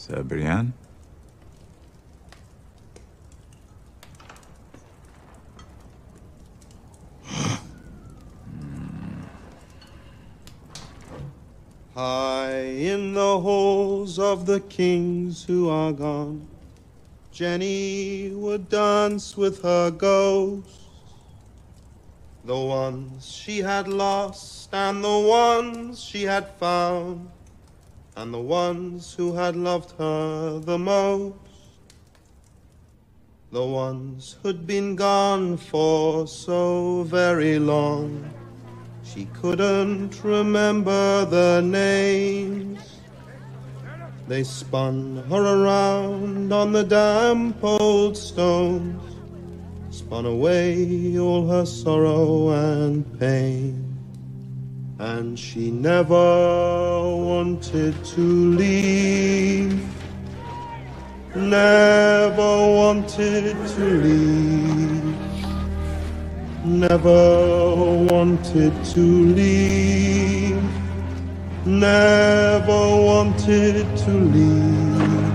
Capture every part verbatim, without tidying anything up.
Sir Brienne? High in the halls of the kings who are gone, Jenny would dance with her ghosts, the ones she had lost and the ones she had found, and the ones who had loved her the most, the ones who'd been gone for so very long she couldn't remember their names. They spun her around on the damp old stones, spun away all her sorrow and pain. And she never wanted to leave, never wanted to leave, never wanted to leave, never wanted to leave,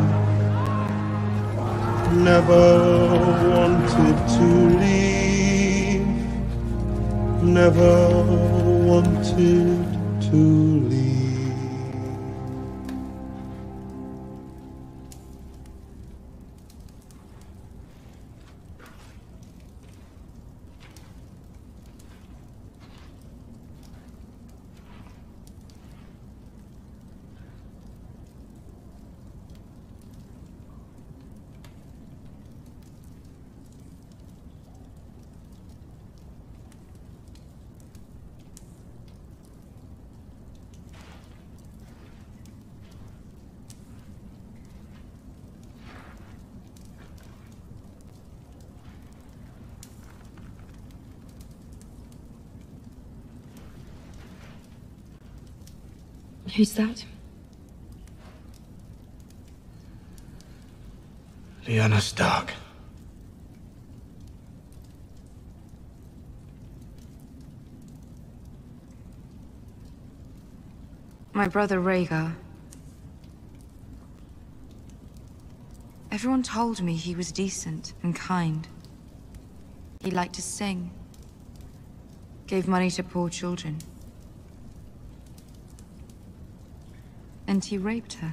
never wanted to leave, never wanted to leave. Who's that? Lyanna Stark. My brother Rhaegar. Everyone told me he was decent and kind. He liked to sing. Gave money to poor children. And he raped her.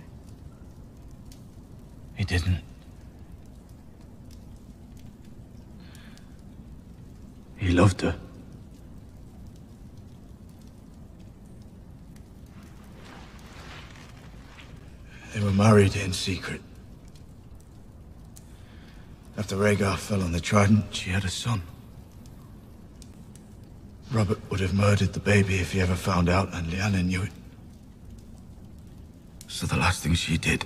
He didn't. He loved her. They were married in secret. After Rhaegar fell on the Trident, she had a son. Robert would have murdered the baby if he ever found out, and Lyanna knew it. So the last thing she did,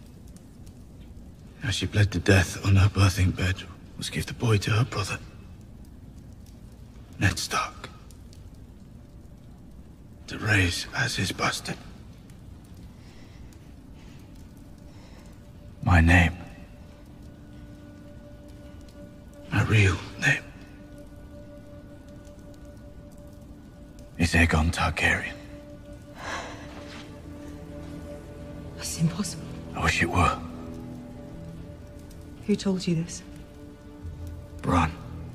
as she bled to death on her birthing bed, was give the boy to her brother, Ned Stark, to raise as his bastard. My name, my real name, is Aegon Targaryen. That's impossible. I wish it were. Who told you this? Bran.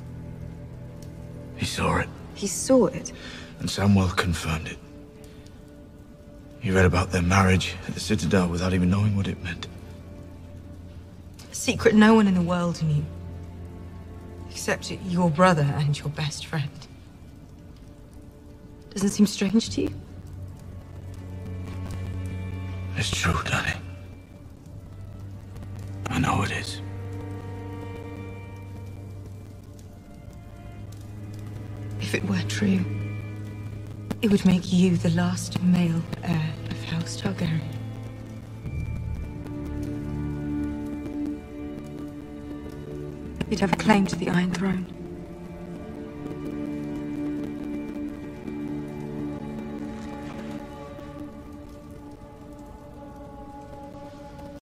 He saw it. He saw it? And Samwell confirmed it. He read about their marriage at the Citadel without even knowing what it meant. A secret no one in the world knew. Except your brother and your best friend. Doesn't seem strange to you? It's true, Dany. I know it is. If it were true, it would make you the last male heir of House Targaryen. You'd have a claim to the Iron Throne.